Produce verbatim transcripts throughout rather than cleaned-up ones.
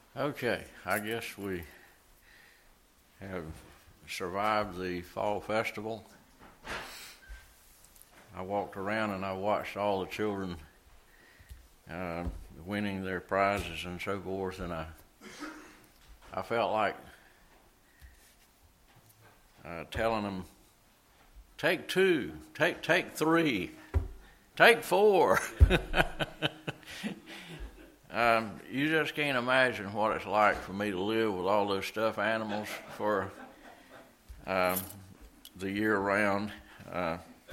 Okay, I guess we have survived the fall festival. I walked around and I watched all the children uh, winning their prizes and so forth, and I I felt like uh, telling them, take two, take take three, take four. Um, you just can't imagine what it's like for me to live with all those stuffed animals for um, the year round. Uh,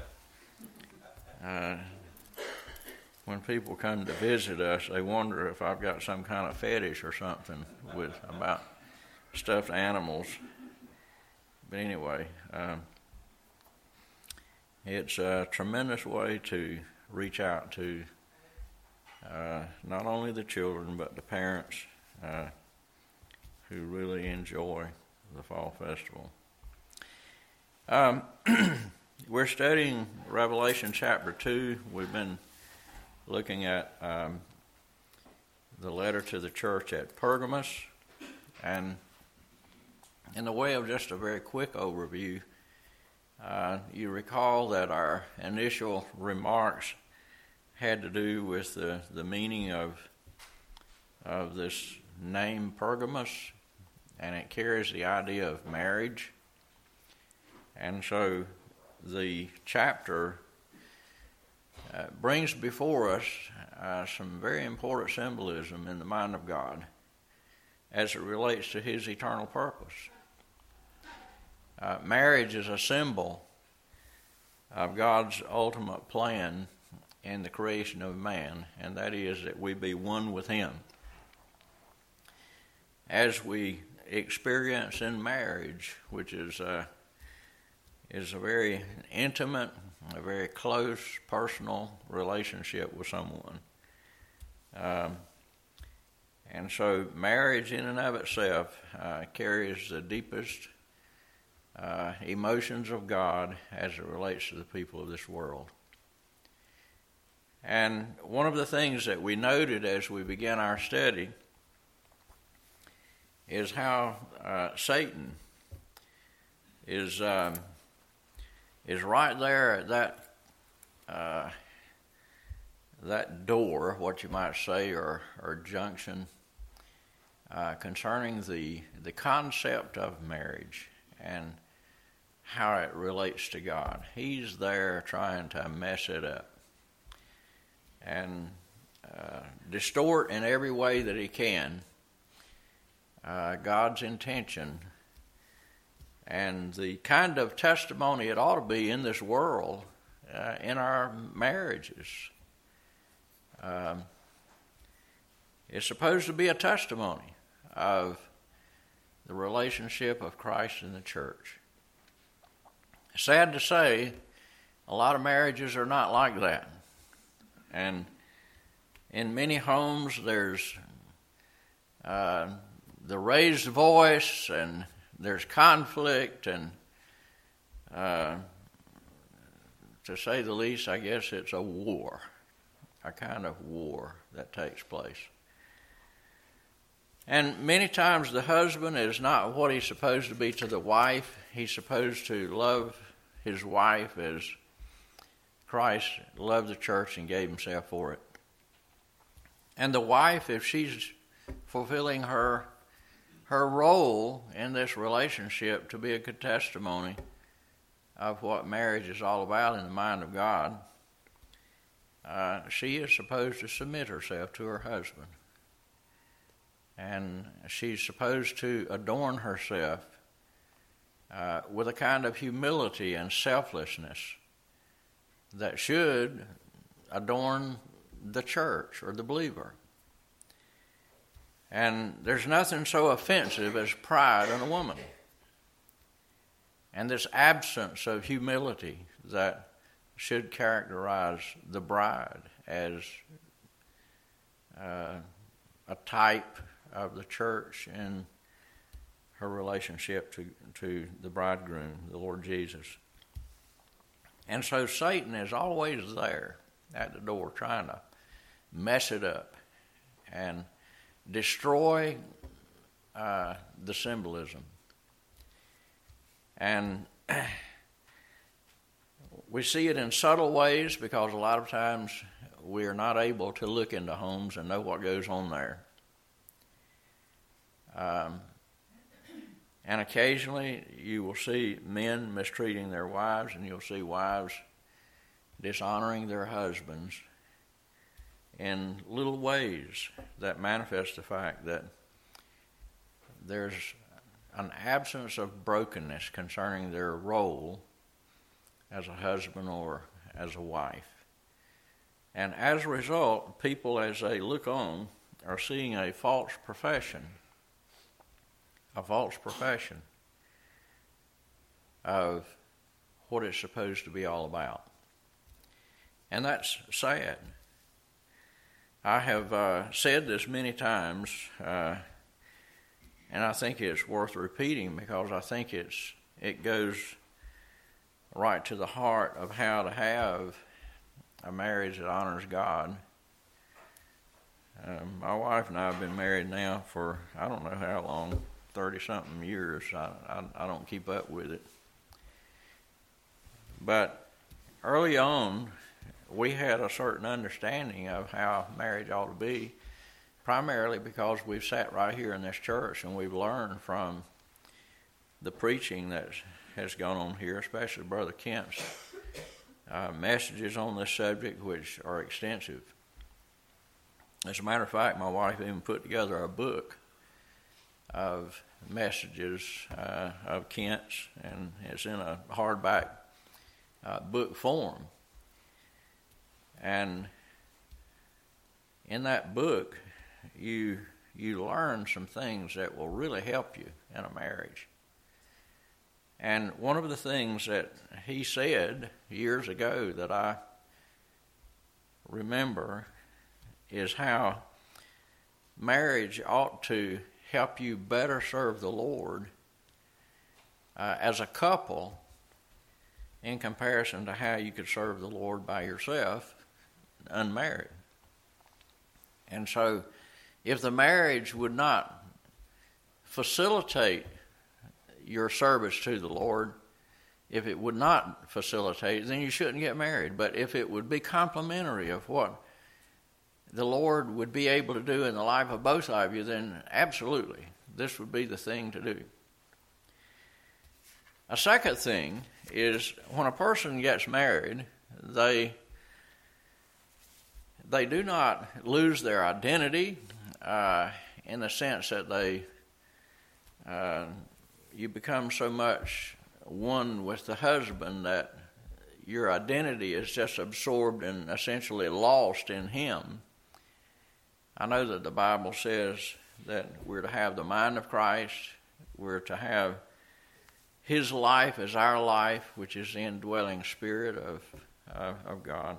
uh, when people come to visit us, they wonder if I've got some kind of fetish or something with about stuffed animals. But anyway, um, it's a tremendous way to reach out to Uh, not only the children, but the parents uh, who really enjoy the fall festival. Um, we're studying Revelation chapter two. We've been looking at um, the letter to the church at Pergamos. And in the way of just a very quick overview, uh, you recall that our initial remarks had to do with the, the meaning of of this name Pergamos, and it carries the idea of marriage. And so the chapter uh, brings before us uh, some very important symbolism in the mind of God as it relates to His eternal purpose. Uh, marriage is a symbol of God's ultimate plan in the creation of man, and that is that we be one with Him. As we experience in marriage, which is a, is a very intimate, a very close, personal relationship with someone. Um, and so marriage in and of itself uh, carries the deepest uh, emotions of God as it relates to the people of this world. And one of the things that we noted as we began our study is how uh, Satan is um, is right there at that uh, that door, what you might say, or or junction uh, concerning the the concept of marriage and how it relates to God. He's there trying to mess it up and uh, distort in every way that he can uh, God's intention and the kind of testimony it ought to be in this world, uh, in our marriages. Um, it's supposed to be a testimony of the relationship of Christ and the church. Sad to say, a lot of marriages are not like that. And in many homes, there's uh, the raised voice, and there's conflict, and uh, to say the least, I guess it's a war, a kind of war that takes place. And many times the husband is not what he's supposed to be to the wife. He's supposed to love his wife as Christ loved the church and gave himself for it. And the wife, if she's fulfilling her her role in this relationship to be a good testimony of what marriage is all about in the mind of God, uh, she is supposed to submit herself to her husband. And she's supposed to adorn herself uh, with a kind of humility and selflessness that should adorn the church or the believer. And there's nothing so offensive as pride in a woman. And this absence of humility that should characterize the bride as uh, a type of the church in her relationship to, to the bridegroom, the Lord Jesus. And so Satan is always there at the door trying to mess it up and destroy uh, the symbolism. And we see it in subtle ways because a lot of times we are not able to look into homes and know what goes on there. Um, and occasionally you will see men mistreating their wives, and you'll see wives dishonoring their husbands in little ways that manifest the fact that there's an absence of brokenness concerning their role as a husband or as a wife. And as a result, people, as they look on, are seeing a false profession, a false profession of what it's supposed to be all about. And that's sad. I have uh, said this many times, uh, and I think it's worth repeating because I think it's it goes right to the heart of how to have a marriage that honors God. Um, my wife and I have been married now for I don't know how long, thirty-something years. I, I, I don't keep up with it. But early on, we had a certain understanding of how marriage ought to be, primarily because we've sat right here in this church and we've learned from the preaching that has gone on here, especially Brother Kent's uh, messages on this subject, which are extensive. As a matter of fact, my wife even put together a book of messages uh, of Kent's, and it's in a hardback uh, book form. And in that book, you you learn some things that will really help you in a marriage. And one of the things that he said years ago that I remember is how marriage ought to help you better serve the Lord uh, as a couple in comparison to how you could serve the Lord by yourself unmarried. And so if the marriage would not facilitate your service to the Lord, if it would not facilitate, then you shouldn't get married. But if it would be complementary of what the Lord would be able to do in the life of both of you, then absolutely, this would be the thing to do. A second thing is when a person gets married, they they do not lose their identity uh, in the sense that they uh, you become so much one with the husband that your identity is just absorbed and essentially lost in him. I know that the Bible says that we're to have the mind of Christ, we're to have his life as our life, which is the indwelling spirit of, uh, of God.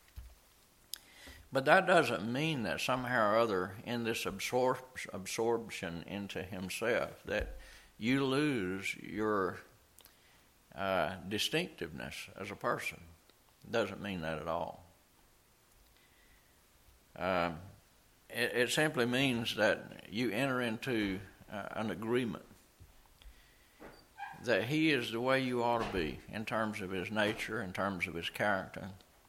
But that doesn't mean that somehow or other in this absor- absorption into himself that you lose your uh, distinctiveness as a person. It doesn't mean that at all. Um, it, it simply means that you enter into uh, an agreement that he is the way you ought to be in terms of his nature, in terms of his character,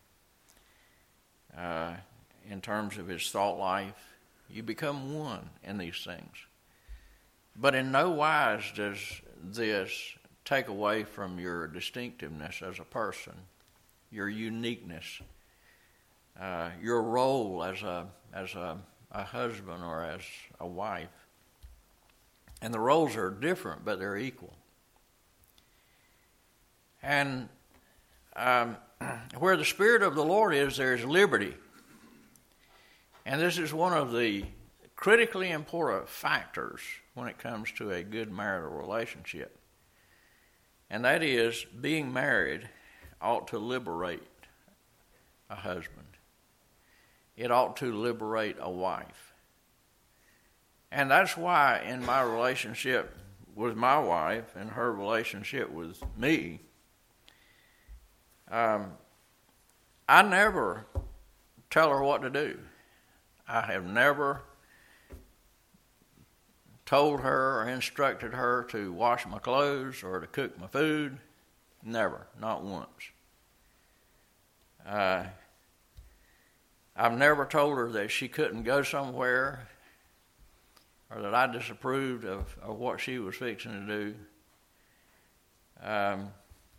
uh, in terms of his thought life. You become one in these things. But in no wise does this take away from your distinctiveness as a person, your uniqueness, uh, your role as a as a, a husband or as a wife. And the roles are different, but they're equal. And um, where the Spirit of the Lord is, there's liberty. And this is one of the critically important factors when it comes to a good marital relationship. And that is, being married ought to liberate a husband. It ought to liberate a wife. And that's why in my relationship with my wife and her relationship with me, um, I never tell her what to do. I have never told her or instructed her to wash my clothes or to cook my food. Never, not once. Uh, I've never told her that she couldn't go somewhere or that I disapproved of, of what she was fixing to do. Um,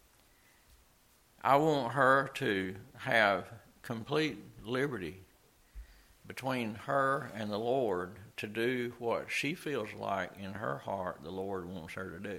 I want her to have complete liberty between her and the Lord to do what she feels like in her heart the Lord wants her to do.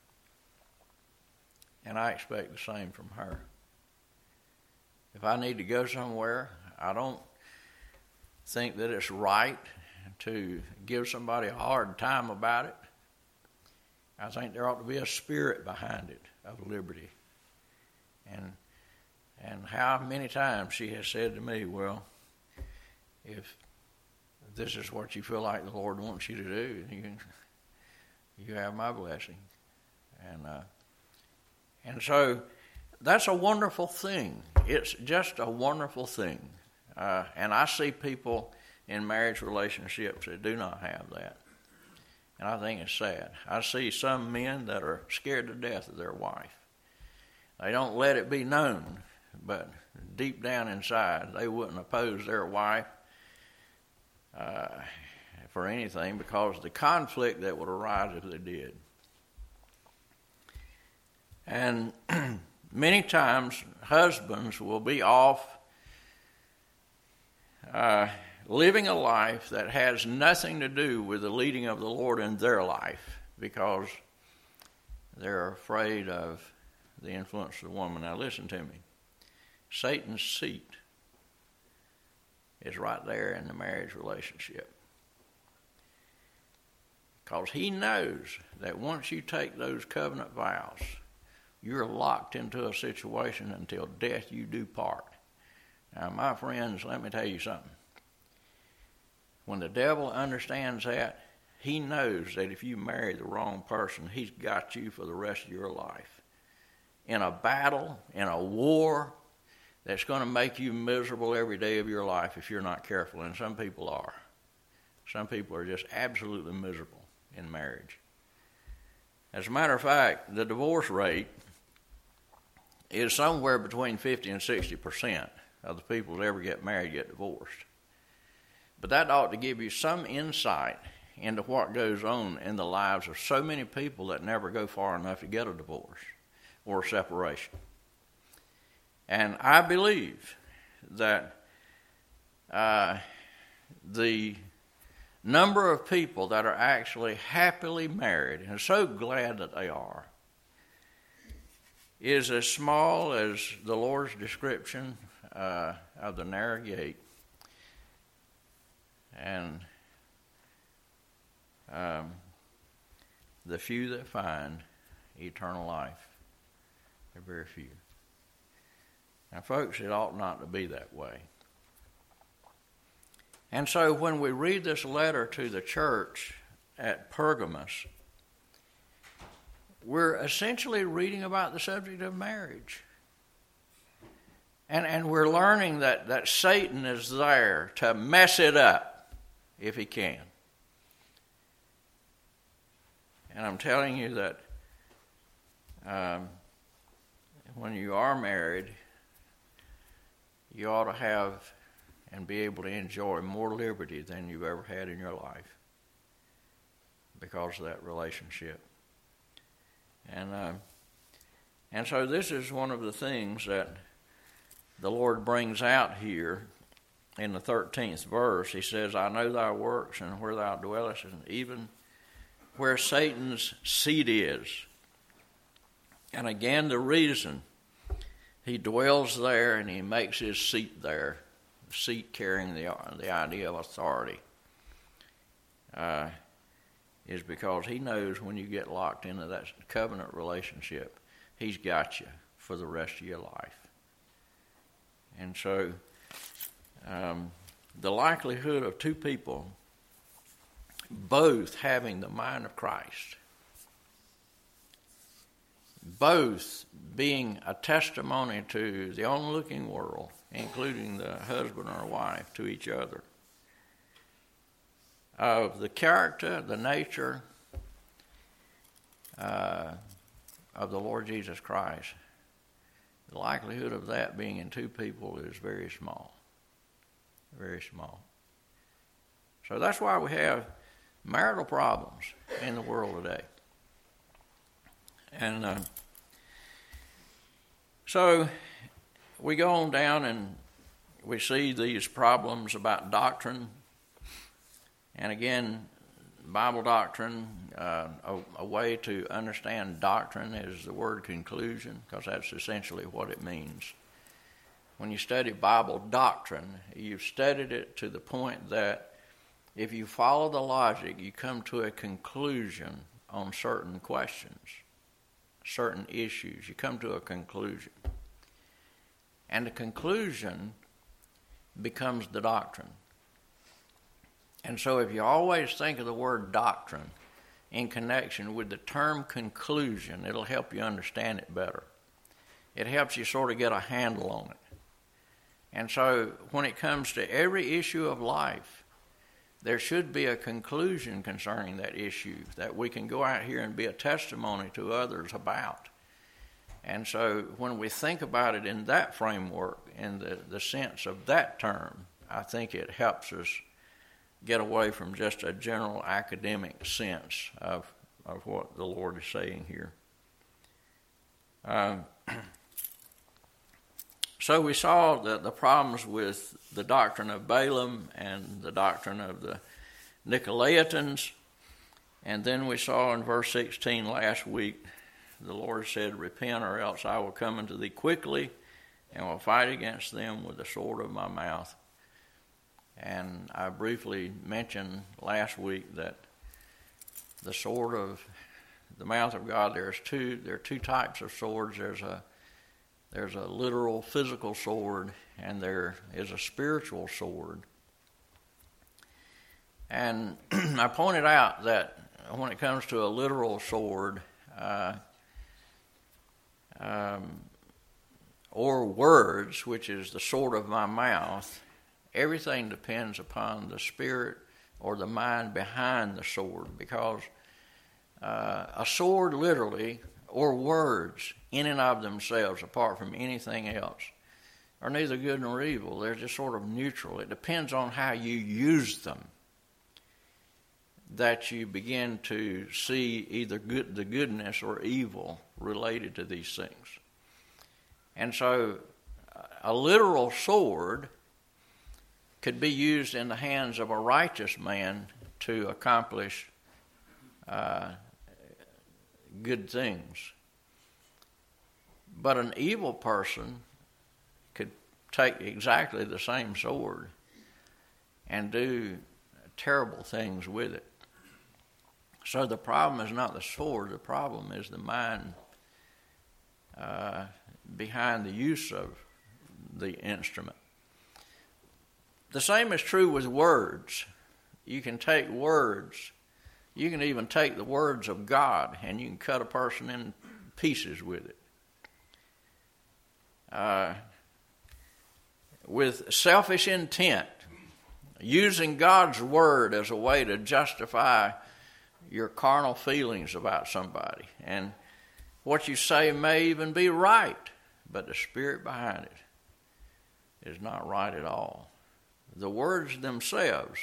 And I expect the same from her. If I need to go somewhere, I don't think that it's right to give somebody a hard time about it. I think there ought to be a spirit behind it of liberty. And and how many times she has said to me, well, if this is what you feel like the Lord wants you to do, you, you have my blessing. And uh, and so that's a wonderful thing. It's just a wonderful thing. Uh, and I see people in marriage relationships that do not have that. And I think it's sad. I see some men that are scared to death of their wife. They don't let it be known, but deep down inside, they wouldn't oppose their wife uh, for anything because of the conflict that would arise if they did. And many times, husbands will be off uh, living a life that has nothing to do with the leading of the Lord in their life because they're afraid of the influence of the woman. Now listen to me. Satan's seat is right there in the marriage relationship. Because he knows that once you take those covenant vows, you're locked into a situation until death you do part. Now, my friends, let me tell you something. When the devil understands that, he knows that if you marry the wrong person, he's got you for the rest of your life. In a battle, in a war, that's going to make you miserable every day of your life if you're not careful, and some people are. Some people are just absolutely miserable in marriage. As a matter of fact, the divorce rate is somewhere between fifty and sixty percent of the people that ever get married get divorced. But that ought to give you some insight into what goes on in the lives of so many people that never go far enough to get a divorce or a separation. And I believe that uh, the number of people that are actually happily married and so glad that they are is as small as the Lord's description uh, of the narrow gate. And um, the few that find eternal life, they're very few. Now, folks, it ought not to be that way. And so when we read this letter to the church at Pergamos, we're essentially reading about the subject of marriage. And and we're learning that, that Satan is there to mess it up if he can. And I'm telling you that um, when you are married, you ought to have and be able to enjoy more liberty than you've ever had in your life because of that relationship. And uh, and so this is one of the things that the Lord brings out here in the thirteenth verse. He says, I know thy works and where thou dwellest, and even where Satan's seat is. And again, the reason he dwells there and he makes his seat there, the seat carrying the, the idea of authority, uh, is because he knows when you get locked into that covenant relationship, he's got you for the rest of your life. And so um, the likelihood of two people both having the mind of Christ, both being a testimony to the onlooking world, including the husband or wife, to each other, of the character, the nature uh, of the Lord Jesus Christ, the likelihood of that being in two people is very small. Very small. So that's why we have marital problems in the world today. And uh, so we go on down and we see these problems about doctrine. And again, Bible doctrine, uh, a, a way to understand doctrine is the word conclusion, because that's essentially what it means. When you study Bible doctrine, you've studied it to the point that if you follow the logic, you come to a conclusion on certain questions, certain issues. You come to a conclusion. And the conclusion becomes the doctrine. And so if you always think of the word doctrine in connection with the term conclusion, it'll help you understand it better. It helps you sort of get a handle on it. And so when it comes to every issue of life, there should be a conclusion concerning that issue that we can go out here and be a testimony to others about. And so when we think about it in that framework, in the, the sense of that term, I think it helps us get away from just a general academic sense of, of what the Lord is saying here. Um, so we saw the, the problems with the doctrine of Balaam and the doctrine of the Nicolaitans. And then we saw in verse sixteen last week, the Lord said, "Repent, or else I will come unto thee quickly, and will fight against them with the sword of my mouth." And I briefly mentioned last week that the sword of the mouth of God, there's two there are two types of swords. There's a there's a literal physical sword, and there is a spiritual sword. And I pointed out that when it comes to a literal sword, uh, um, or words, which is the sword of my mouth, everything depends upon the spirit or the mind behind the sword, because uh, a sword literally, or words in and of themselves, apart from anything else, are neither good nor evil. They're just sort of neutral. It depends on how you use them that you begin to see either good, the goodness or evil related to these things. And so a literal sword could be used in the hands of a righteous man to accomplish uh, good things. But an evil person could take exactly the same sword and do terrible things with it. So the problem is not the sword, the problem is the mind uh, behind the use of the instrument. The same is true with words. You can take words, you can even take the words of God, and you can cut a person in pieces with it. Uh, with selfish intent, using God's word as a way to justify your carnal feelings about somebody. And what you say may even be right, but the spirit behind it is not right at all. The words themselves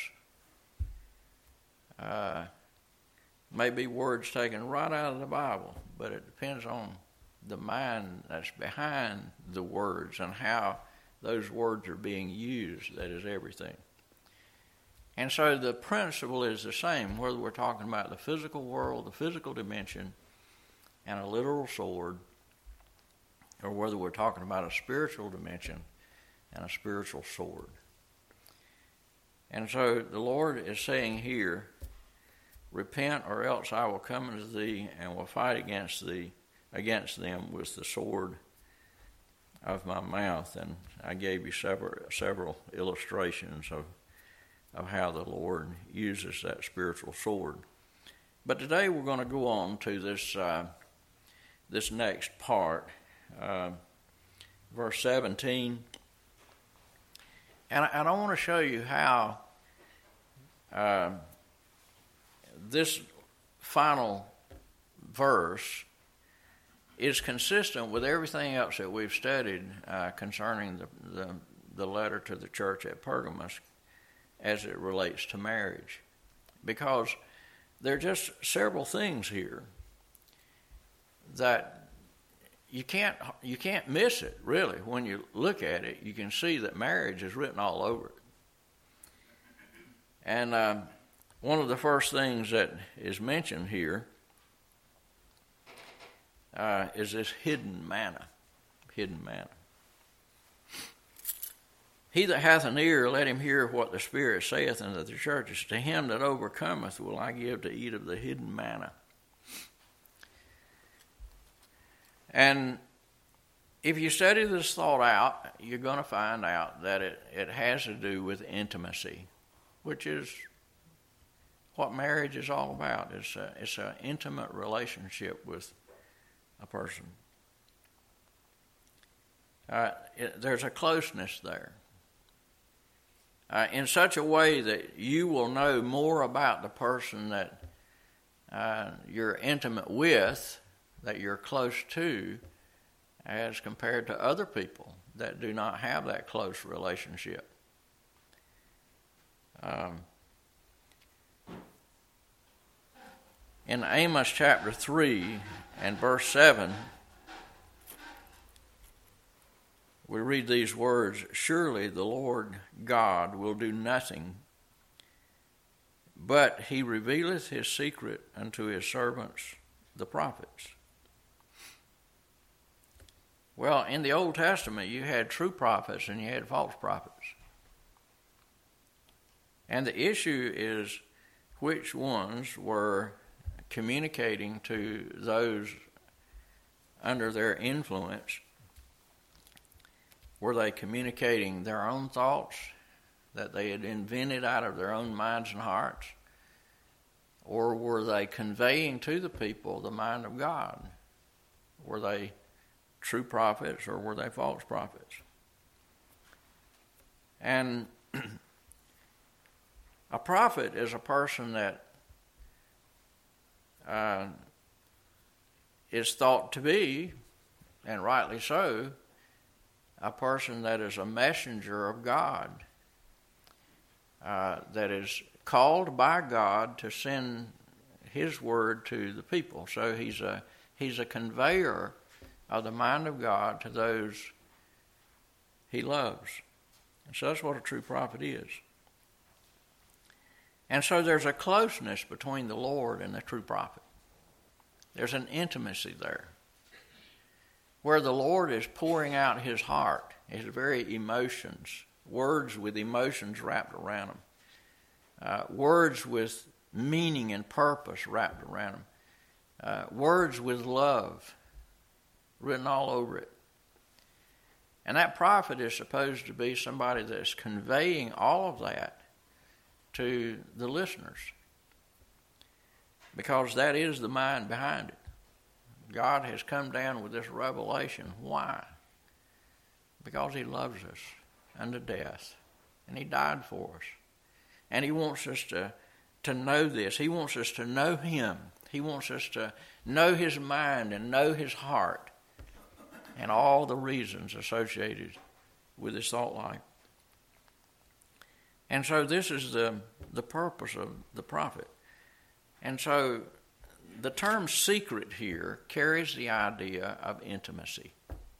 uh, may be words taken right out of the Bible, but it depends on the mind that's behind the words and how those words are being used. That is everything. And so the principle is the same, whether we're talking about the physical world, the physical dimension, and a literal sword, or whether we're talking about a spiritual dimension and a spiritual sword. And so the Lord is saying here, "Repent, or else I will come unto thee and will fight against thee, against them with the sword of my mouth." And I gave you several several illustrations of of how the Lord uses that spiritual sword. But today we're going to go on to this uh, this next part, uh, verse seventeen. And I, and I want to show you how uh, this final verse is consistent with everything else that we've studied uh, concerning the, the the letter to the church at Pergamos as it relates to marriage, because there are just several things here that you can't you can't miss it, really. When you look at it, you can see that marriage is written all over it. And um, one of the first things that is mentioned here uh, is this hidden manna. Hidden manna. He that hath an ear, let him hear what the Spirit saith unto the churches. To him that overcometh will I give to eat of the hidden manna. And if you study this thought out, you're going to find out that it, it has to do with intimacy, which is what marriage is all about. It's a, it's an intimate relationship with a person. Uh, it, there's a closeness there. Uh, in such a way that you will know more about the person that uh, you're intimate with, that you're close to, as compared to other people that do not have that close relationship. Um, in Amos chapter three and verse seven, we read these words, surely the Lord God will do nothing, but he revealeth his secret unto his servants, the prophets. Well, in the Old Testament, you had true prophets and you had false prophets. And the issue is which ones were communicating to those under their influence. Were they communicating their own thoughts that they had invented out of their own minds and hearts? Or were they conveying to the people the mind of God? Were they true prophets or were they false prophets? And a prophet is a person that uh, is thought to be, and rightly so, a person that is a messenger of God, uh, that is called by God to send his word to the people. So he's a he's a conveyor of the mind of God to those he loves. And so that's what a true prophet is. And so there's a closeness between the Lord and the true prophet. There's an intimacy there, where the Lord is pouring out his heart, his very emotions, words with emotions wrapped around them, uh, words with meaning and purpose wrapped around them, uh, words with love written all over it. And that prophet is supposed to be somebody that's conveying all of that to the listeners, because that is the mind behind it. God has come down with this revelation. Why? Because he loves us unto death, and he died for us. And he wants us to, to know this. He wants us to know him. He wants us to know his mind and know his heart and all the reasons associated with his thought life. And so this is the, the purpose of the prophet. And so the term secret here carries the idea of intimacy.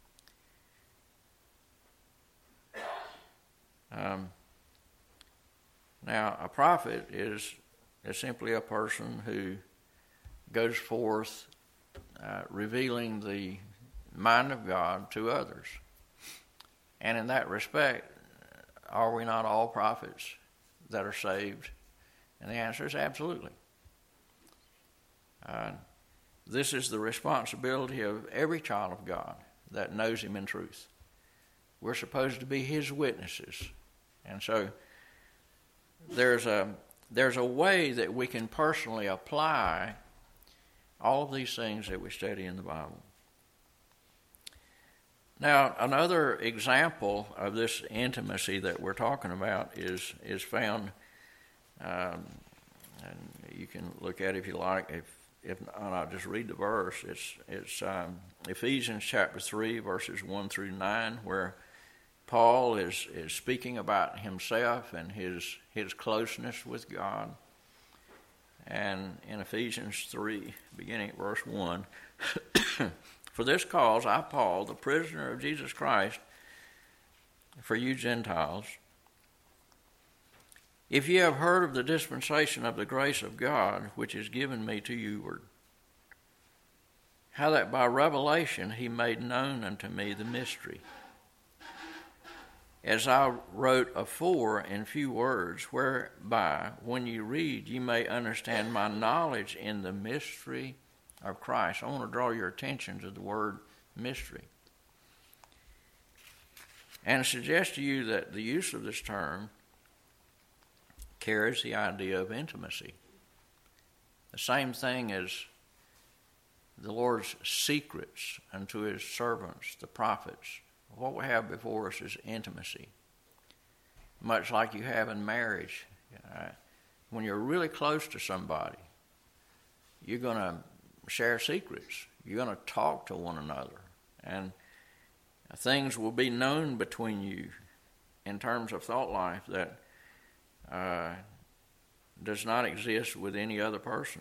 Um, now, a prophet is, is simply a person who goes forth uh, revealing the mind of God to others. And in that respect, are we not all prophets that are saved? And the answer is absolutely. Uh, this is the responsibility of every child of God that knows him in truth. We're supposed to be his witnesses. And so there's a there's a way that we can personally apply all of these things that we study in the Bible. Now, another example of this intimacy that we're talking about is is found, um, and you can look at it if you like. If if not, I'll just read the verse. It's it's um, Ephesians chapter three, verses one through nine, where Paul is, is speaking about himself and his his closeness with God. And in Ephesians three, beginning at verse one, for this cause I, Paul, the prisoner of Jesus Christ, for you Gentiles, if ye have heard of the dispensation of the grace of God, which is given me to youward, how that by revelation he made known unto me the mystery, as I wrote afore in few words, whereby, when you read, you may understand my knowledge in the mystery of Christ. I want to draw your attention to the word mystery, and suggest to you that the use of this term carries the idea of intimacy. The same thing as the Lord's secrets unto his servants, the prophets. What we have before us is intimacy, much like you have in marriage. Uh, when you're really close to somebody, you're going to share secrets. You're going to talk to one another, and things will be known between you in terms of thought life that uh, does not exist with any other person.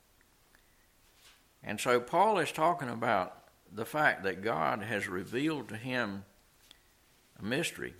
And so Paul is talking about the fact that God has revealed to him a mystery.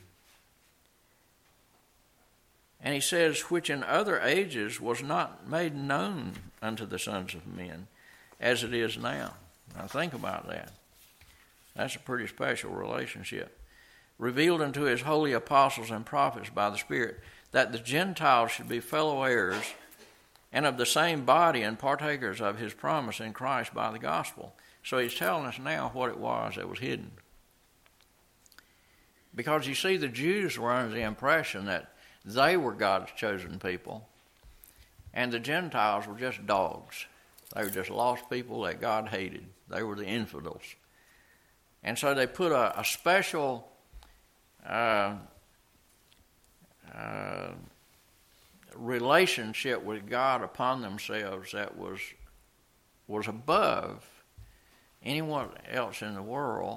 And he says, which in other ages was not made known unto the sons of men, as it is now. Now think about that. That's a pretty special relationship. Revealed unto his holy apostles and prophets by the Spirit, that the Gentiles should be fellow heirs and of the same body and partakers of his promise in Christ by the gospel. So he's telling us now what it was that was hidden. Because you see, the Jews were under the impression that they were God's chosen people, and the Gentiles were just dogs. They were just lost people that God hated. They were the infidels. And so they put a, a special uh, uh, relationship with God upon themselves that was was above anyone else in the world,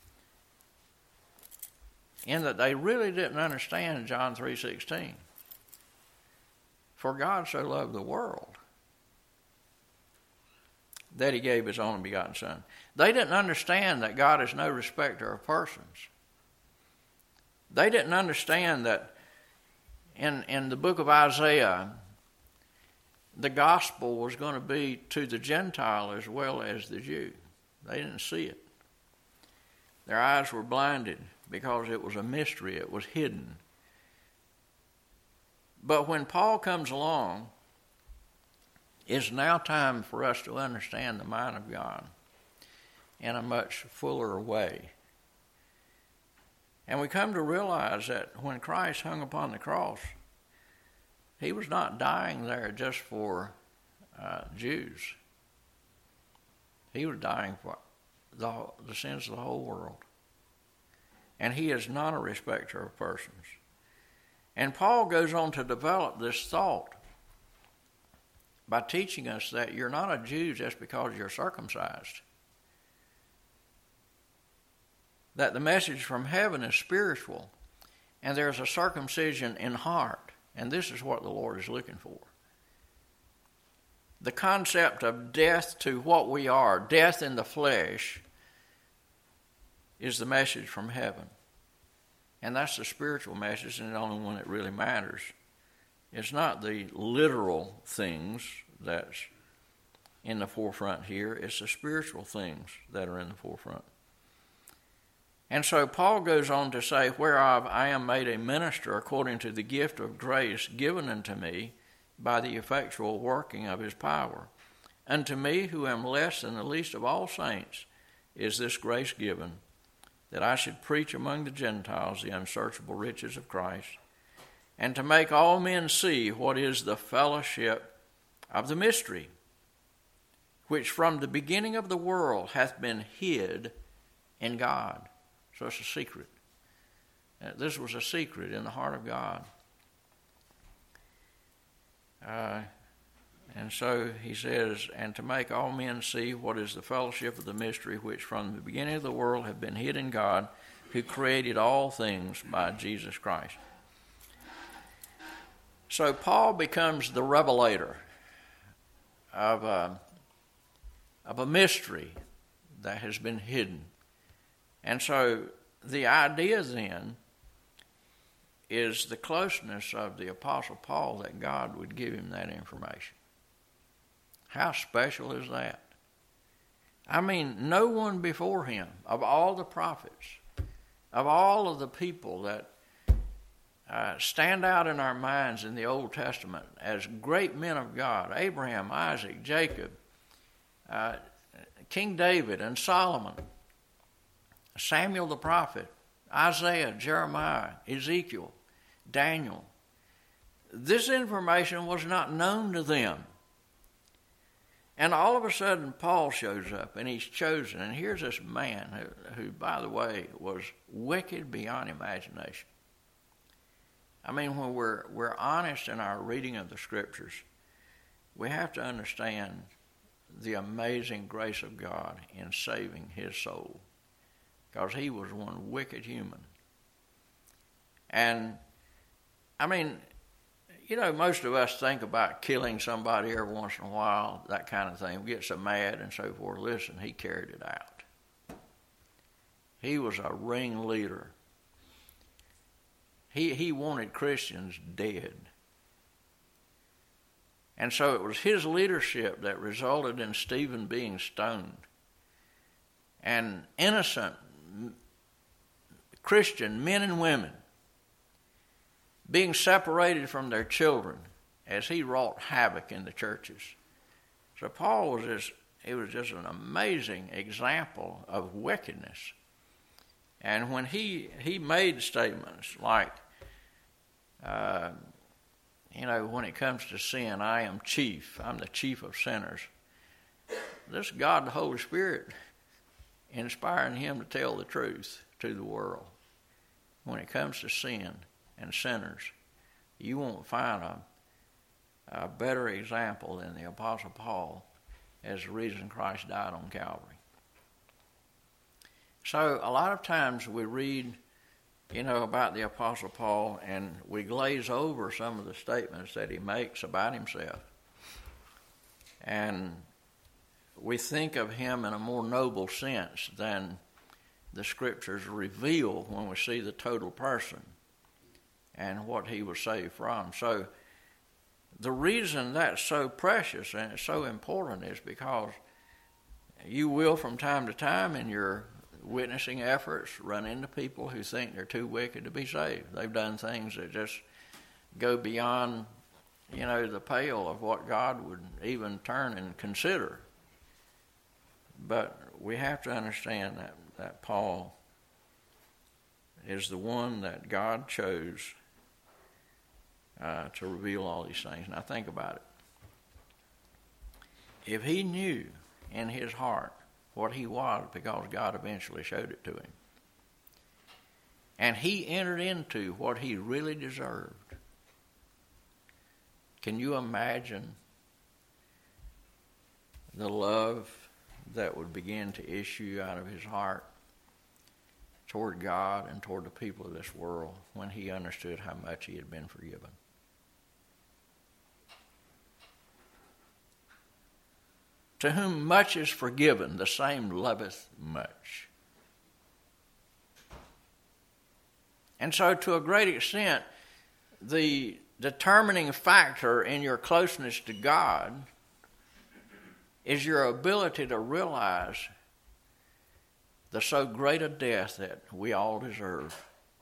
in that they really didn't understand John three sixteen. For God so loved the world that he gave his only begotten Son. They didn't understand that God is no respecter of persons. They didn't understand that in, in the book of Isaiah, the gospel was going to be to the Gentile as well as the Jew. They didn't see it. Their eyes were blinded because it was a mystery. It was hidden. But when Paul comes along, it's now time for us to understand the mind of God in a much fuller way. And we come to realize that when Christ hung upon the cross, he was not dying there just for uh, Jews. He was dying for the, the sins of the whole world. And he is not a respecter of persons. And Paul goes on to develop this thought by teaching us that you're not a Jew just because you're circumcised. That the message from heaven is spiritual, and there's a circumcision in heart, and this is what the Lord is looking for. The concept of death to what we are, death in the flesh, is the message from heaven. And that's the spiritual message, and the only one that really matters. It's not the literal things that's in the forefront here. It's the spiritual things that are in the forefront. And so Paul goes on to say, whereof I am made a minister according to the gift of grace given unto me by the effectual working of his power. Unto me, who am less than the least of all saints, is this grace given, that I should preach among the Gentiles the unsearchable riches of Christ, and to make all men see what is the fellowship of the mystery, which from the beginning of the world hath been hid in God. So it's a secret. This was a secret in the heart of God. Uh, And so he says, and to make all men see what is the fellowship of the mystery which from the beginning of the world have been hid in God, who created all things by Jesus Christ. So Paul becomes the revelator of a, of a mystery that has been hidden. And so the idea then is the closeness of the Apostle Paul, that God would give him that information. How special is that? I mean, no one before him, of all the prophets, of all of the people that uh, stand out in our minds in the Old Testament as great men of God, Abraham, Isaac, Jacob, uh, King David and Solomon, Samuel the prophet, Isaiah, Jeremiah, Ezekiel, Daniel. This information was not known to them. And all of a sudden, Paul shows up, and he's chosen. And here's this man who, who, by the way, was wicked beyond imagination. I mean, when we're we're honest in our reading of the Scriptures, we have to understand the amazing grace of God in saving his soul, because he was one wicked human. And, I mean, you know, most of us think about killing somebody every once in a while, that kind of thing. We get so mad and so forth. Listen, he carried it out. He was a ringleader. He, he wanted Christians dead. And so it was his leadership that resulted in Stephen being stoned. And innocent Christian men and women being separated from their children as he wrought havoc in the churches. So Paul was just, he was just an amazing example of wickedness. And when he, he made statements like, uh, you know, when it comes to sin, I am chief, I'm the chief of sinners. This God, the Holy Spirit, inspiring him to tell the truth to the world. When it comes to sin and sinners, you won't find a, a better example than the Apostle Paul as the reason Christ died on Calvary. So a lot of times we read, you know, about the Apostle Paul, and we glaze over some of the statements that he makes about himself. And we think of him in a more noble sense than the Scriptures reveal when we see the total person and what he was saved from. So the reason that's so precious and it's so important is because you will, from time to time in your witnessing efforts, run into people who think they're too wicked to be saved. They've done things that just go beyond, you know, the pale of what God would even turn and consider. But we have to understand that, that Paul is the one that God chose uh, to reveal all these things. Now think about it. If he knew in his heart what he was, because God eventually showed it to him, and he entered into what he really deserved, can you imagine the love that would begin to issue out of his heart toward God and toward the people of this world when he understood how much he had been forgiven? To whom much is forgiven, the same loveth much. And so to a great extent, the determining factor in your closeness to God is your ability to realize the so great a death that we all deserve.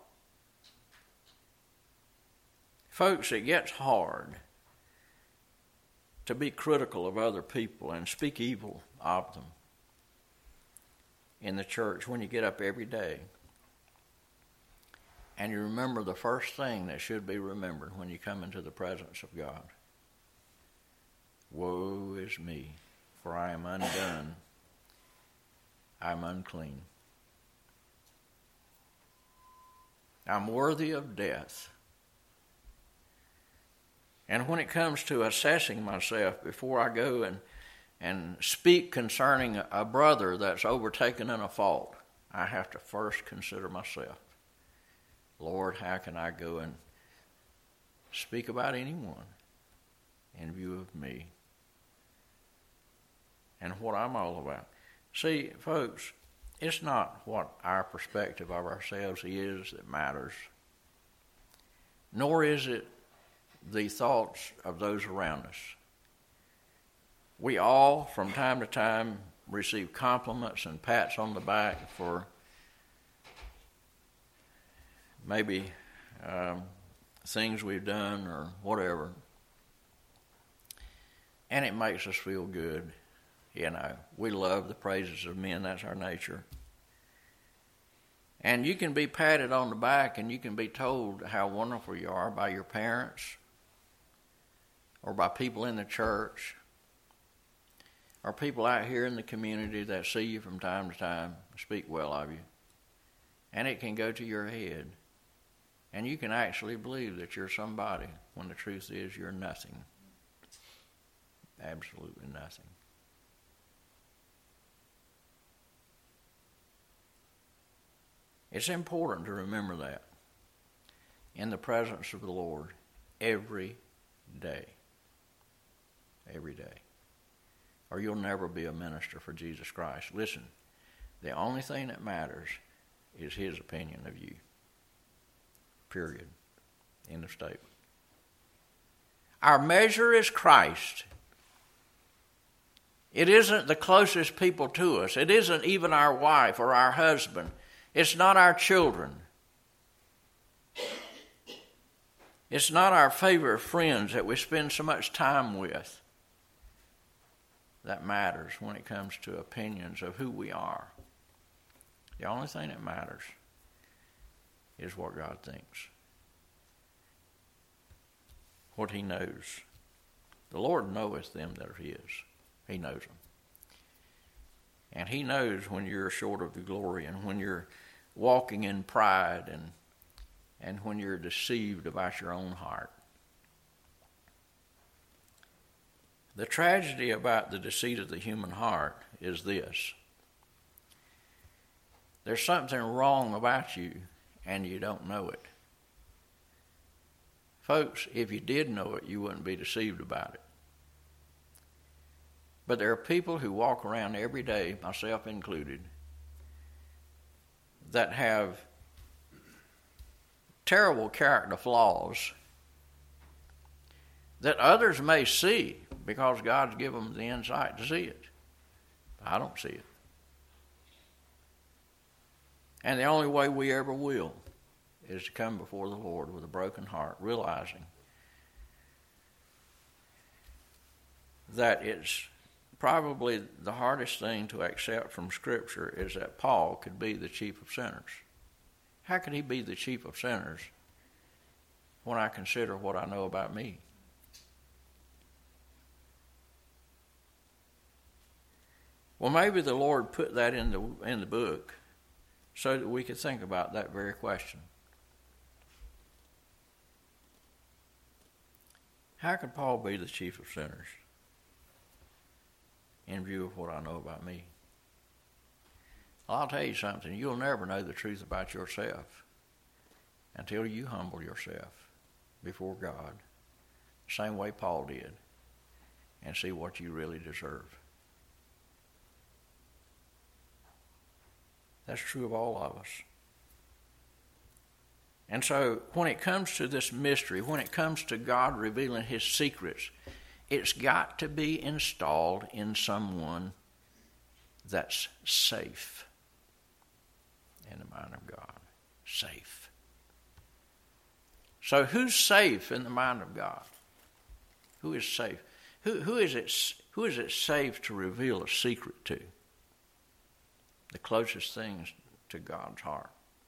Folks, it gets hard to be critical of other people and speak evil of them in the church when you get up every day and you remember the first thing that should be remembered when you come into the presence of God. Woe is me, for I am undone, I am unclean. I'm worthy of death. And when it comes to assessing myself before I go and, and speak concerning a brother that's overtaken in a fault, I have to first consider myself. Lord, how can I go and speak about anyone in view of me and what I'm all about? See, folks, it's not what our perspective of ourselves is that matters, nor is it the thoughts of those around us. We all, from time to time, receive compliments and pats on the back for maybe um, things we've done or whatever. And it makes us feel good. You know, we love the praises of men. That's our nature. And you can be patted on the back and you can be told how wonderful you are by your parents or by people in the church or people out here in the community that see you from time to time speak well of you. And it can go to your head. And you can actually believe that you're somebody when the truth is you're nothing. Absolutely nothing. It's important to remember that in the presence of the Lord every day. Every day. Or you'll never be a minister for Jesus Christ. Listen, the only thing that matters is his opinion of you. Period. End of statement. Our measure is Christ. It isn't the closest people to us. It isn't even our wife or our husband. It's not our children. It's not our favorite friends that we spend so much time with. That matters when it comes to opinions of who we are. The only thing that matters is what God thinks. What he knows. The Lord knoweth them that are his. He knows them. And he knows when you're short of the glory and when you're walking in pride and and when you're deceived about your own heart. The tragedy about the deceit of the human heart is this. There's something wrong about you and you don't know it. Folks, if you did know it, you wouldn't be deceived about it. But there are people who walk around every day, myself included, that have terrible character flaws that others may see because God's given them the insight to see it. I don't see it. And the only way we ever will is to come before the Lord with a broken heart, realizing that it's probably the hardest thing to accept from Scripture is that Paul could be the chief of sinners. How could he be the chief of sinners when I consider what I know about me? Well, maybe the Lord put that in the in the book so that we could think about that very question. How could Paul be the chief of sinners in view of what I know about me? Well, I'll tell you something. You'll never know the truth about yourself until you humble yourself before God, the same way Paul did, and see what you really deserve. That's true of all of us. And so when it comes to this mystery, when it comes to God revealing his secrets, it's got to be installed in someone that's safe in the mind of God. Safe. So who's safe in the mind of God? Who is safe? Who, who is it, who is it safe to reveal a secret to? The closest things to God's heart.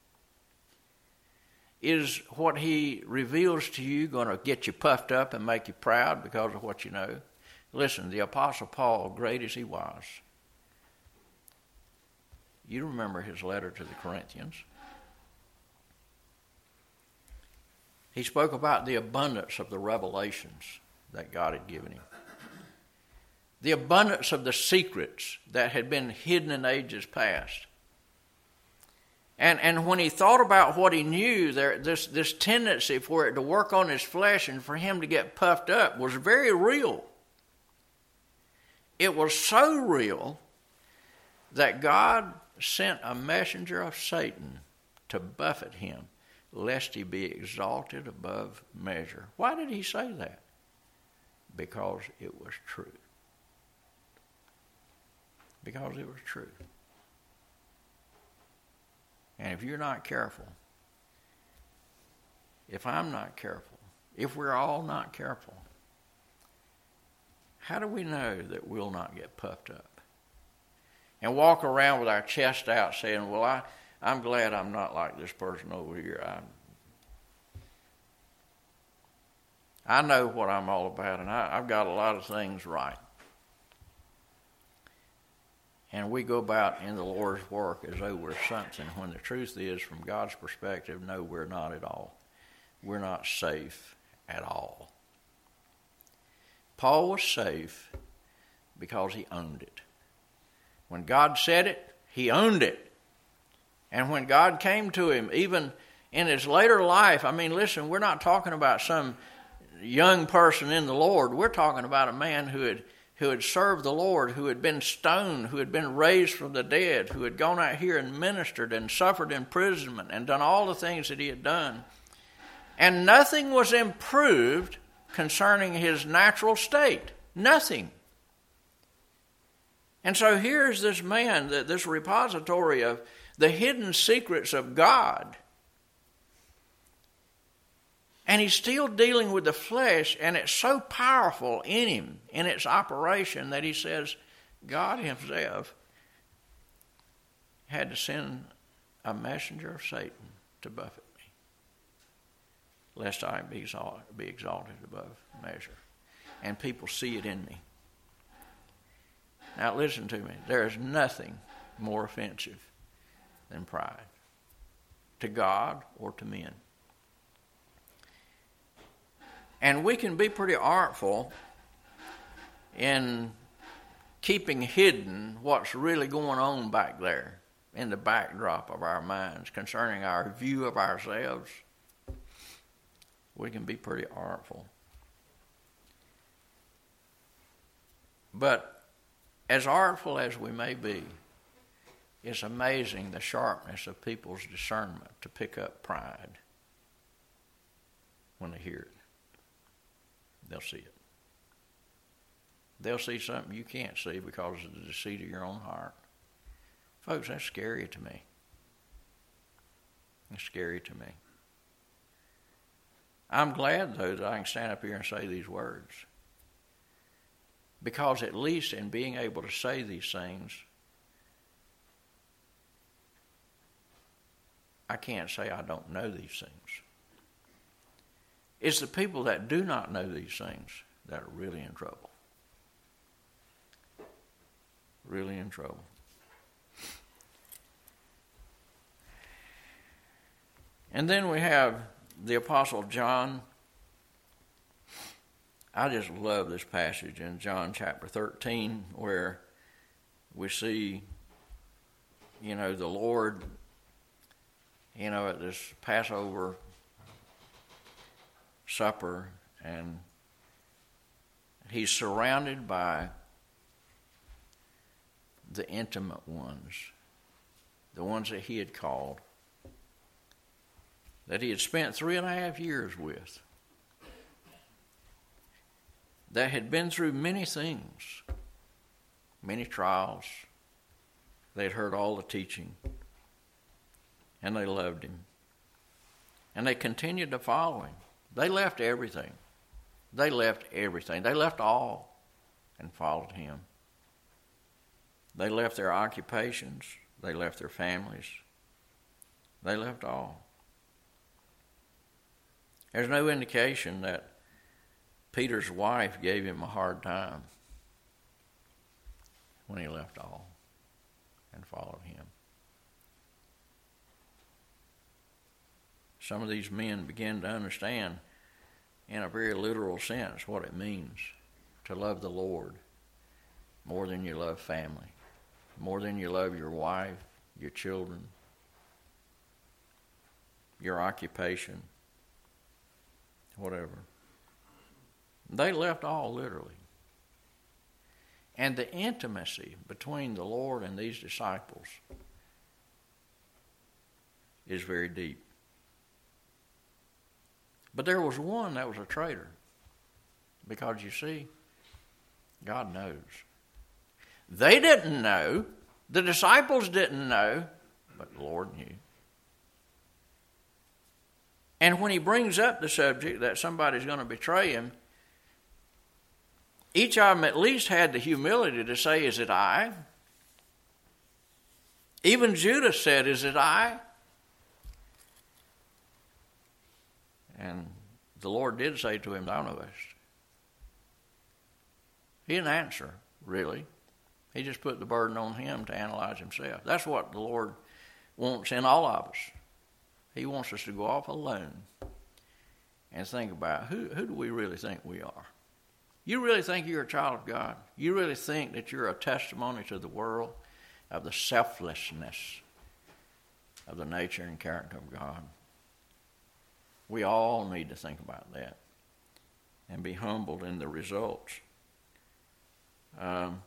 Is what he reveals to you going to get you puffed up and make you proud because of what you know? Listen, the Apostle Paul, great as he was, you remember his letter to the Corinthians. He spoke about the abundance of the revelations that God had given him. The abundance of the secrets that had been hidden in ages past. And and when he thought about what he knew, there this, this tendency for it to work on his flesh and for him to get puffed up was very real. It was so real that God sent a messenger of Satan to buffet him, lest he be exalted above measure. Why did he say that? Because it was true. Because it was true. And if you're not careful, if I'm not careful, if we're all not careful, how do we know that we'll not get puffed up and walk around with our chest out saying, well, I, I'm glad I'm not like this person over here. I, I know what I'm all about, and I, I've got a lot of things right. And we go about in the Lord's work as though we're something, when the truth is, from God's perspective, no, we're not at all. We're not safe at all. Paul was safe because he owned it. When God said it, he owned it. And when God came to him, even in his later life, I mean, listen, we're not talking about some young person in the Lord. We're talking about a man who had who had served the Lord, who had been stoned, who had been raised from the dead, who had gone out here and ministered and suffered imprisonment and done all the things that he had done. And nothing was improved concerning his natural state. Nothing. And so here's this man, this repository of the hidden secrets of God. And he's still dealing with the flesh, and it's so powerful in him, in its operation, that he says God himself had to send a messenger of Satan to buffet me, lest I be exalted above measure. And people see it in me. Now listen to me. There is nothing more offensive than pride, to God or to men. And we can be pretty artful in keeping hidden what's really going on back there in the backdrop of our minds concerning our view of ourselves. We can be pretty artful. But as artful as we may be, it's amazing the sharpness of people's discernment to pick up pride when they hear it. They'll see it. They'll see something you can't see because of the deceit of your own heart. Folks, that's scary to me. It's scary to me. I'm glad, though, that I can stand up here and say these words. Because at least in being able to say these things, I can't say I don't know these things. It's the people that do not know these things that are really in trouble. Really in trouble. And then we have the Apostle John. I just love this passage in John chapter thirteen where we see, you know, the Lord, you know, at this Passover supper, and he's surrounded by the intimate ones, the ones that he had called, that he had spent three and a half years with, that had been through many things, many trials. They had heard all the teaching, and they loved him. And they continued to follow him. They left everything. They left everything. They left all and followed him. They left their occupations. They left their families. They left all. There's no indication that Peter's wife gave him a hard time when he left all and followed him. some of these men begin to understand in a very literal sense what it means to love the Lord more than you love family, more than you love your wife, your children, your occupation, whatever. They left all literally. And the intimacy between the Lord and these disciples is very deep. But there was one that was a traitor. Because you see, God knows. They didn't know. The disciples didn't know. But the Lord knew. And when he brings up the subject that somebody's going to betray him, each of them at least had the humility to say, is it I? Even Judas said, is it I? And the Lord did say to him, thou knowest. He didn't answer, really. He just put the burden on him to analyze himself. That's what the Lord wants in all of us. He wants us to go off alone and think about, who, who do we really think we are? You really think you're a child of God? You really think that you're a testimony to the world of the selflessness of the nature and character of God? We all need to think about that and be humbled in the results. Um,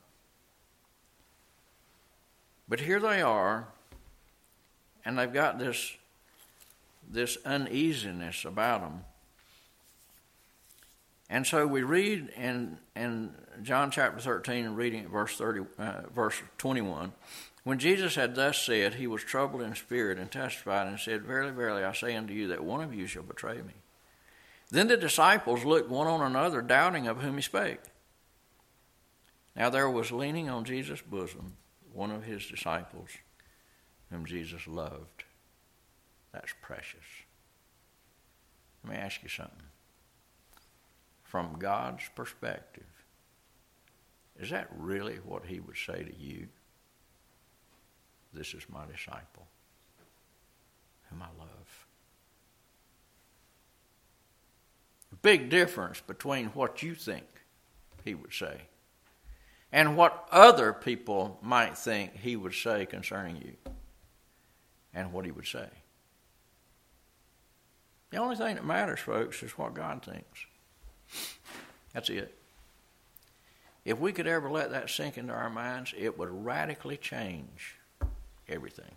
but here they are, and they've got this, this uneasiness about them. And so we read in, in John chapter thirteen, reading at verse thirty, uh, verse twenty-one, when Jesus had thus said, he was troubled in spirit and testified and said, verily, verily, I say unto you that one of you shall betray me. Then the disciples looked one on another, doubting of whom he spake. Now there was leaning on Jesus' bosom one of his disciples whom Jesus loved. That's precious. Let me ask you something. From God's perspective, is that really what he would say to you? This is my disciple, whom I love. Big difference between what you think he would say and what other people might think he would say concerning you and what he would say. The only thing that matters, folks, is what God thinks. That's it. If we could ever let that sink into our minds, it would radically change everything.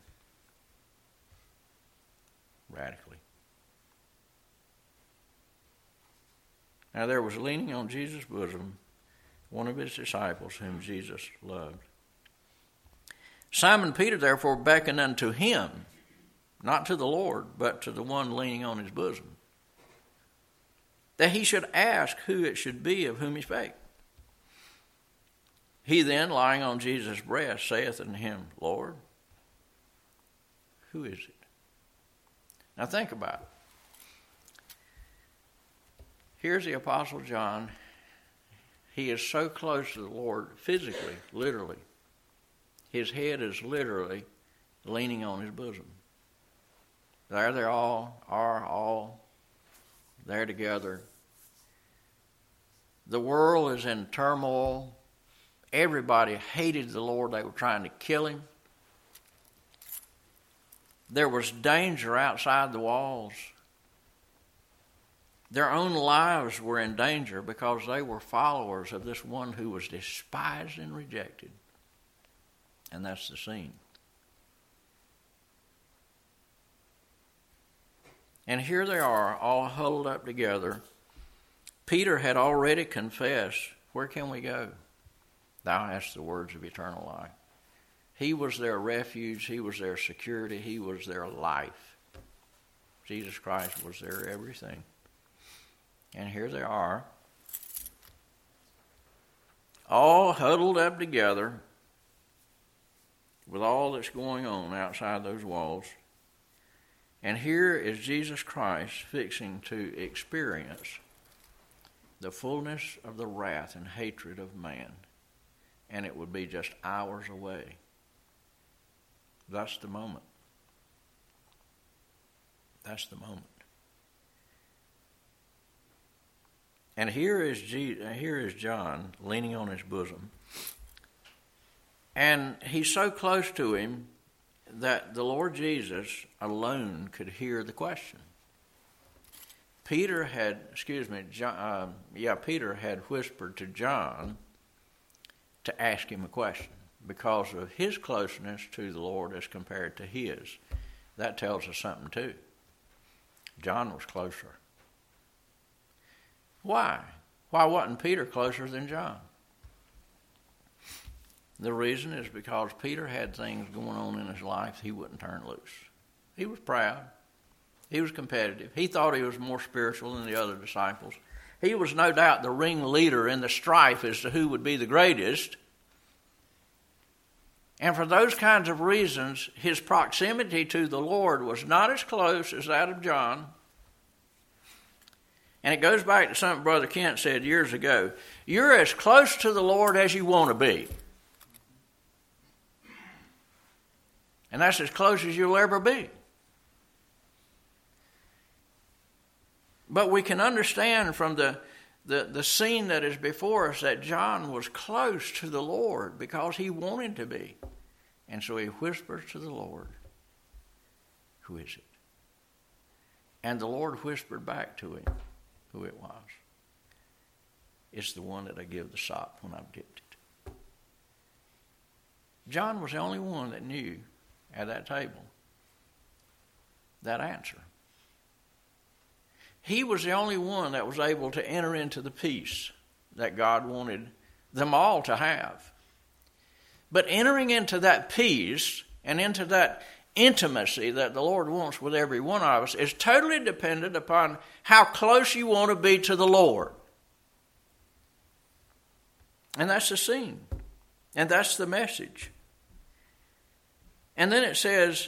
Radically. Now there was leaning on Jesus' bosom one of his disciples whom Jesus loved. Simon Peter therefore beckoned unto him, not to the Lord, but to the one leaning on his bosom, that he should ask who it should be of whom he spake. He then, lying on Jesus' breast, saith unto him, Lord, who is it? Now think about it. Here's the Apostle John. He is so close to the Lord physically, literally. His head is literally leaning on his bosom. There they all are, all there together. The world is in turmoil. Everybody hated the Lord. They were trying to kill him. There was danger outside the walls. Their own lives were in danger because they were followers of this one who was despised and rejected. And that's the scene. And here they are, all huddled up together. Peter had already confessed, where can we go? Thou hast the words of eternal life. He was their refuge. He was their security. He was their life. Jesus Christ was their everything. And here they are, all huddled up together with all that's going on outside those walls. And here is Jesus Christ fixing to experience the fullness of the wrath and hatred of man. And it would be just hours away. That's the moment. That's the moment. And here is Je- here is John leaning on his bosom. And he's so close to him that the Lord Jesus alone could hear the question. Peter had, excuse me, John, uh, yeah, Peter had whispered to John to ask him a question because of his closeness to the Lord as compared to his. That tells us something too. John was closer. Why? Why wasn't Peter closer than John? The reason is because Peter had things going on in his life he wouldn't turn loose. He was proud. He was competitive. He thought he was more spiritual than the other disciples. He was no doubt the ringleader in the strife as to who would be the greatest. And for those kinds of reasons, his proximity to the Lord was not as close as that of John. And it goes back to something Brother Kent said years ago. You're as close to the Lord as you want to be. And that's as close as you'll ever be. But we can understand from the, the, the scene that is before us that John was close to the Lord because he wanted to be. And so he whispers to the Lord, who is it? And the Lord whispered back to him who it was. It's the one that I give the sop when I've dipped it. John was the only one that knew at that table that answer. He was the only one that was able to enter into the peace that God wanted them all to have. But entering into that peace and into that intimacy that the Lord wants with every one of us is totally dependent upon how close you want to be to the Lord. And that's the scene. And that's the message. And then it says,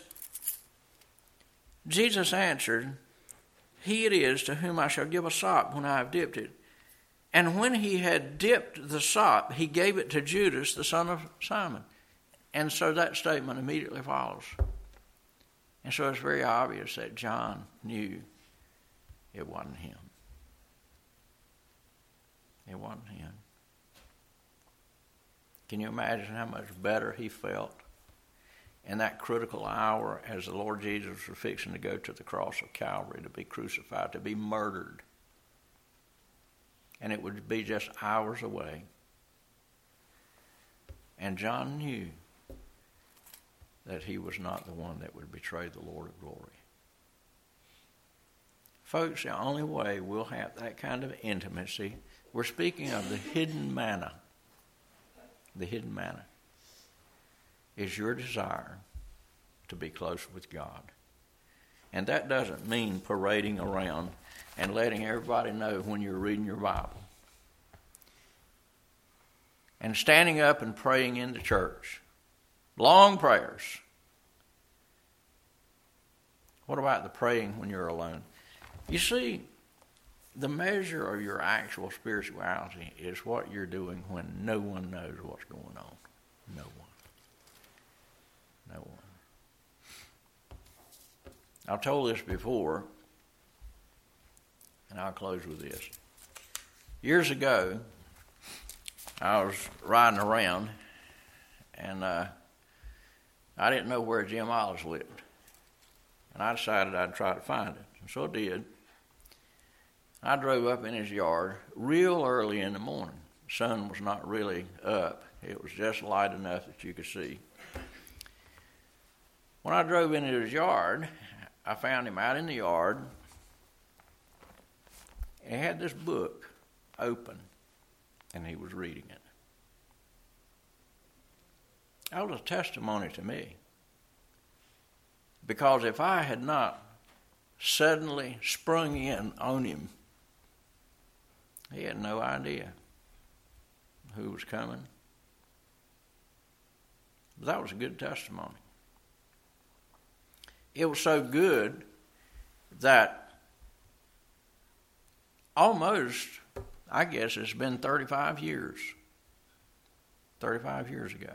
Jesus answered, He it is to whom I shall give a sop when I have dipped it. And when he had dipped the sop, he gave it to Judas, the son of Simon. And so that statement immediately follows. And so it's very obvious that John knew it wasn't him. It wasn't him. Can you imagine how much better he felt in that critical hour as the Lord Jesus was fixing to go to the cross of Calvary to be crucified, to be murdered? And it would be just hours away. And John knew that he was not the one that would betray the Lord of glory. Folks, the only way we'll have that kind of intimacy, we're speaking of the hidden manna. The hidden manna is your desire to be close with God. And that doesn't mean parading around and letting everybody know when you're reading your Bible. And standing up and praying in the church. Long prayers. What about the praying when you're alone? You see, the measure of your actual spirituality is what you're doing when no one knows what's going on. No one. No one. I've told this before, and I'll close with this. Years ago, I was riding around, and uh, I didn't know where Jim Ollis lived. And I decided I'd try to find it. And so I did. I drove up in his yard real early in the morning. The sun was not really up. It was just light enough that you could see. When I drove into his yard, I found him out in the yard. He had this book open, and he was reading it. That was a testimony to me. Because if I had not suddenly sprung in on him, he had no idea who was coming. But that was a good testimony. It was so good that almost, I guess it's been thirty-five years, thirty-five years ago,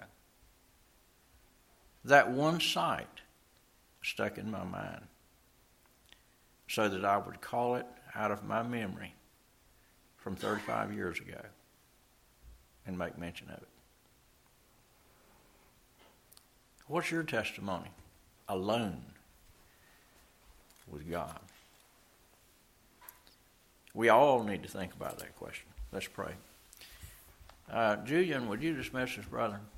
that one sight stuck in my mind so that I would call it out of my memory from thirty-five years ago and make mention of it. What's your testimony? Alone with God. We all need to think about that question. Let's pray. Uh, Julian, would you dismiss us, brother?